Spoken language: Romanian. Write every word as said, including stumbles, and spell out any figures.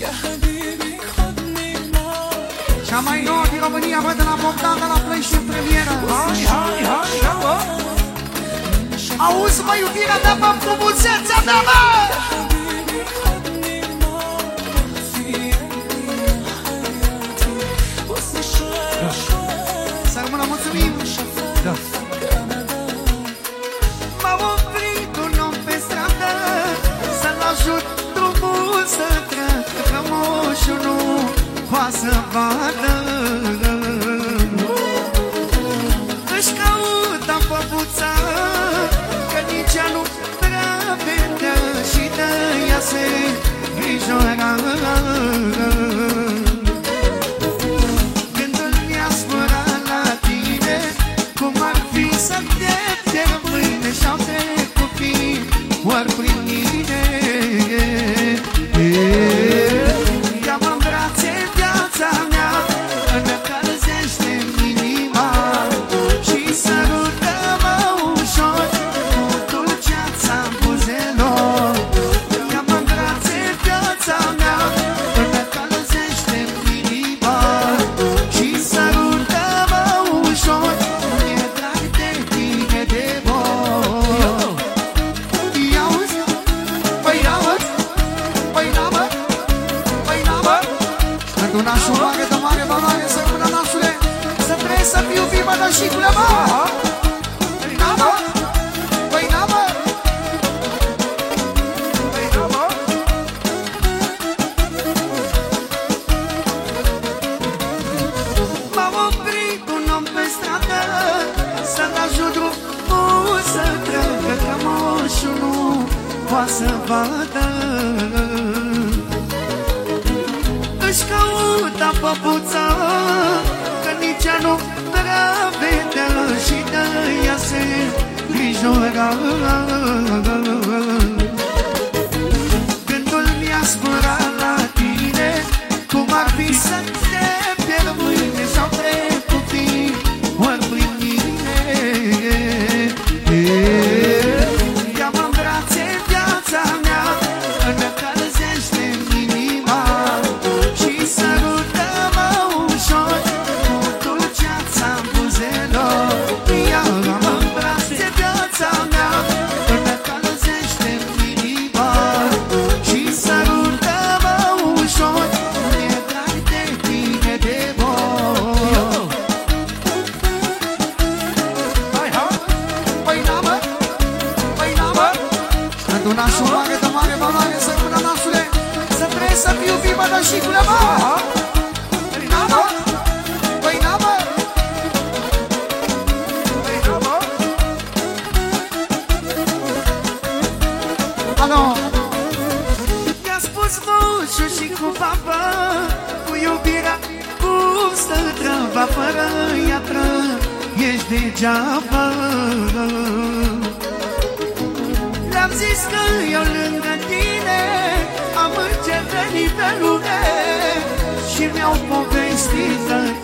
Cea mai nouă din România, bă, de la Bogdan, de la Play și în premieră. Hai, hai, hai, hai, bă! Auzi, mă, iubirea ta, bă, frumusețea ta, bă! Să rămână, mulțumim! Da. M-am oprit un om pe stradă să-l ajut drumul să treacă, că moșul nu poate să vadă. Își caută păpuța, că nici ea nu prea vedea și de ea se grijora. Gândul mi-a spărat la tine, cum ar fi să te pierd mâine și-au trecut fii ori prin mine. Ia-mă în brațe viața mea, încălzește-mi inima și sărută-mă ușor cu dulceața buzelor. Ia-mă în brațe viața mea, încălzește-mi inima și sărută-mă ușor, mi-e drag de tine de bor. Ia-uzi, păi ia-uzi, păi n-amă, păi n-amă. Pentru nașul mare de mare valoare, să rămână nașule, să trăiesc, să fiu viu, mă, nășicule, mă. Păi n-amă, păi n-amă, păi n-amă. M-am oprit un om pe stradă să-l ajut drumul să treacă, că moșul nu poate să vadă. Își caută păpuța, că nici ea nu prea vedea și de ea se grijora. Gândul mi-a spărat la tine, cum ar fi să te pierd mâine și-au trecut fii ori prin mine. Ia-mă în brațe viața mea, încălzește-mi inima și sărută-mă ușor cu dulceața buzelor. Ia-mă în brațe viața mea, încălzește-mi inima și sărută-mă ușor, mi-e drag de tine de bor. Hai, hai, păi n-amă, păi n-amă. Pentru nașul mare de mare valoare, să rămână nașule, să trăiesc, să fiu viu, mă, nășicule, mă. Păi n-amă, păi n-amă, păi n-amă. Alo. Mi-a spus moșul și cu papa, cu iubirea cum stă treaba, fără ea ești degeaba. Le-am zis că eu lângă tine am încercat pe lume și mi-au povestit